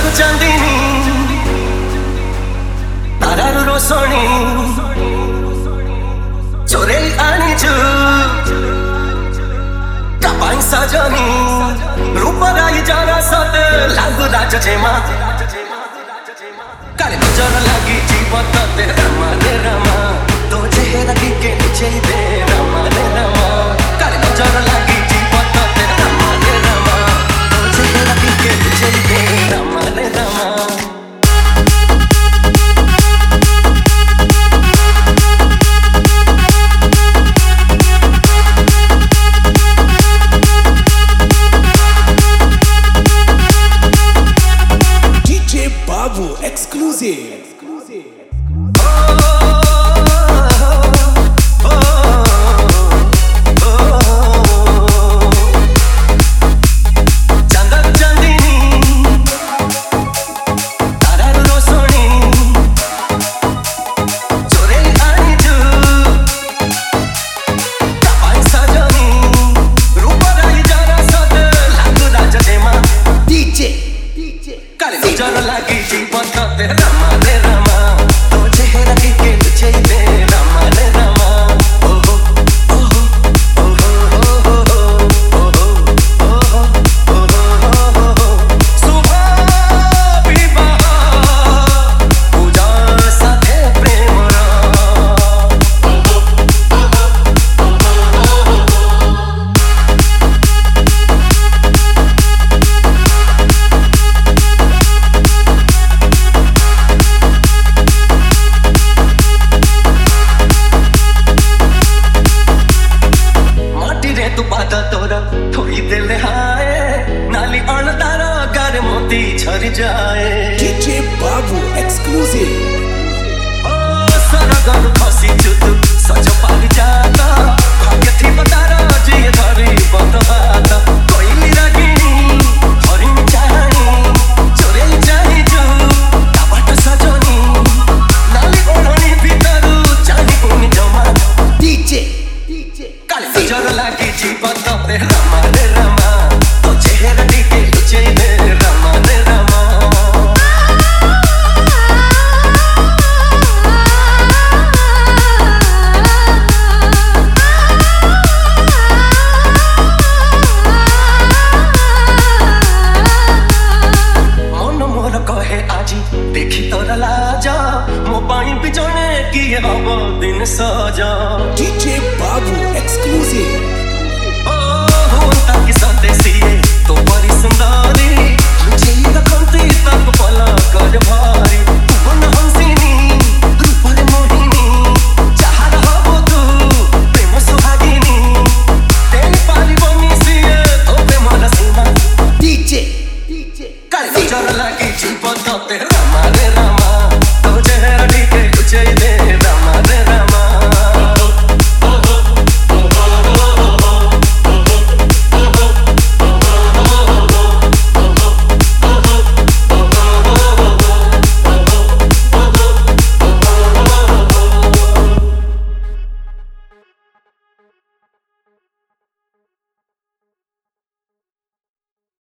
ଚାନ୍ଦିନୀ ତାରାରୁ ରୋଷଣୀ ଚୋରେଇ ଆଣିଛୁ ତା ପାଇଁ ସଜନୀ ରୂପରାଇ ଜରା ସତେ ଲାଗୁ ରାଜ ଯେମା କାଳେ ନଜର ଲାଗିଛି ତତେ ରାମା ରେ ରାମା ତୋ ଚେହେରା ଟିକେ ଲୁଚେଇ ଦେ ରାମା ରେ ରାମା କାଳେ ନଜର ଲାଗିଛି ତତେ ରାମା ରେ ରାମା ତୋ ଚେହେରା ଟିକେ ଲୁଚେଇ ଦେ ରାମା ରେ Rama Exclusive. DJ Babu Exclusive. सरगन खसी जुत सज पारि जाता भाग्य थी बतारा जी धरी बतवाता कोई निरागिनी हरिण चाहनी चोरे चाही जो ताबाट सजनी नाली ओढ़नी भीतरू चाही कोनी जमा DJ काले नजर लागी जीवन तते रामा रे रामा तो चेहरा टिके लुचेई दे रामा रे रामा देखी तोरा लाजा मो पाई भी जने किए हब दिन सजा DJ Babu Exclusive. ओ होता कि संदेशी तो बड़ी सुंदरी लुचेई रखंती तक पला कर भारी तुम हंसिनी रूप रे मोहिनी चाहत हबो तू प्रेम सुहागिनी तेरी पाली बनी सिए तो प्रेम रसीना DJ काले नजर लागी जीवन तते रामा रे रामा